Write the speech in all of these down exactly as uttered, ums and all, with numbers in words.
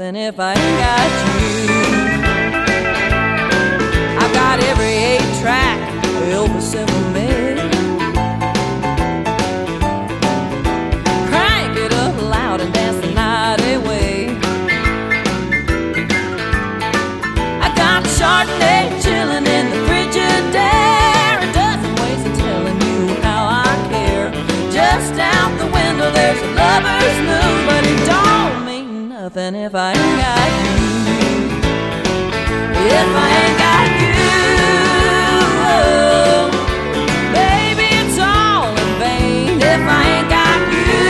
nothing if I ain't got you. I've got every eight track Elvis ever made. Crank it up loud and dance the night away. I got Chardonnay chilling in the Frigidaire. A dozen ways of telling you how I care. Just out the window there's a lover's moon, but it don't mean nothing if I ain't got you. If I ain't got you, oh, baby, it's all in vain. If I ain't got you,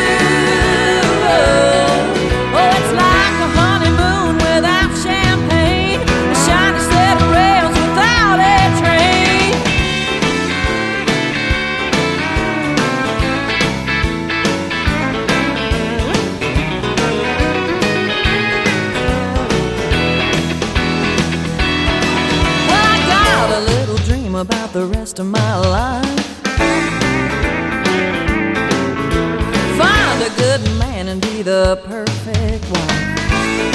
oh, oh, it's like a honeymoon without champagne, a shiny set of rails without a train. Well, I got a little dream about the rest of my life. Find a good man and be the perfect wife.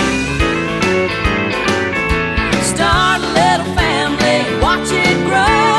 Start a little family, watch it grow.